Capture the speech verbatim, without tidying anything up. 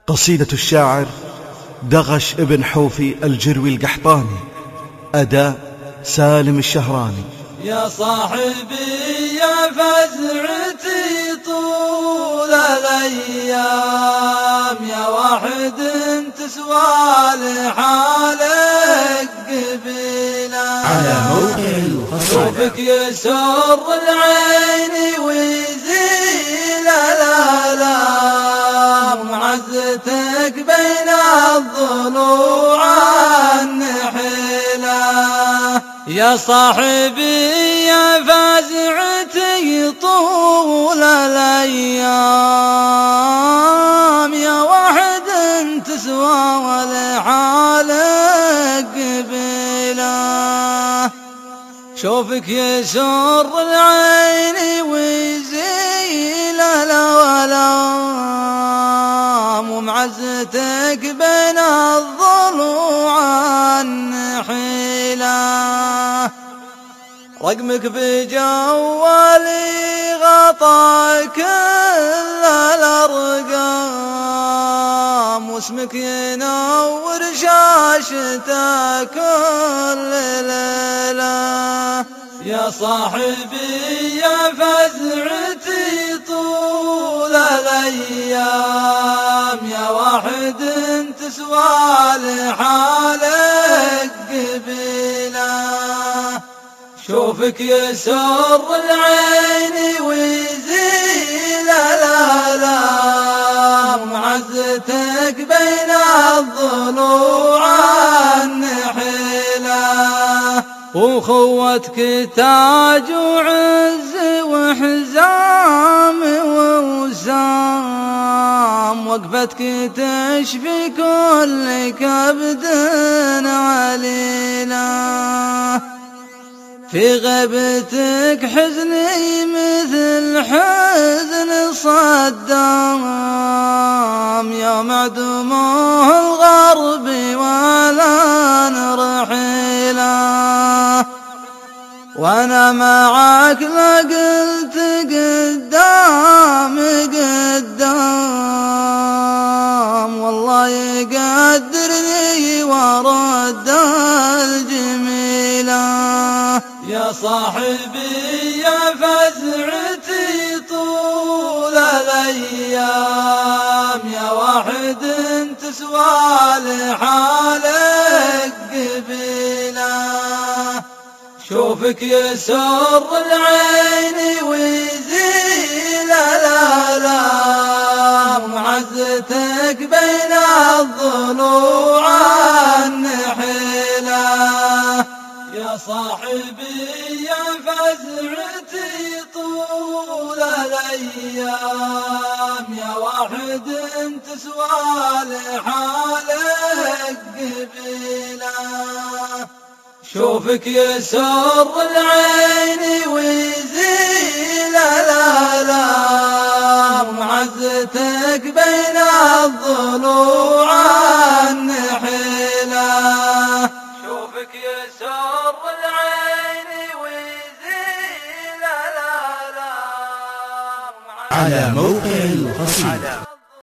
قصيدة الشاعر دغش ابن حوفي الجروي القحطاني، أداء سالم الشهراني. يا صاحبي يا فزعتي طول الأيام، يا واحد تسوى لحالك قبيلا. على موقع القصيدة شوفك يسر العين ويزيل الآلام، عزتك بين الضلوع النحيلة. يا صاحبي يا فازعتي طول الأيام، يا واحد تسوى لحالك قبيلة. شوفك يسر العين ويزيل الألام، ومعزتك بين الضلوع النحيلة. رقمك بجوالي غطى كل الأرقام، واسمك ينور شاشته كل ليلة. يا صاحبي يا فزعتي طول الأيام، يا واحد تسوى لحالك قبيلة. شوفك يسر العين ويزيل الآلام، عزتك بين الضلوع النحيلة. وخوتك تاج وعز وحزام ووسام، وقفتك تشفي كل كبد عليلا. في غيبتك حزني مثل حزن صدام، يا معدومه الغرب ولا نرحيلا. وانا معاك لا قلت قدام قدام، والله يقدرني ورد الجميلة. يا صاحبي يا فزعتي طول الأيام، يا واحد تسوى لحالك قبيلة. شوفك يسر العين ويزيل الآلام، عزتك بين الضلوع النحيلة. يا صاحبي يا فزعتي طول الأيام، يا واحد تسوى لحالك قبيلة. شوفك يسر العين ويزيل الآلام، عزتك بين الضلوع النحيلة. شوفك يسر العين ويزيل الآلام. على موقع القصيدة.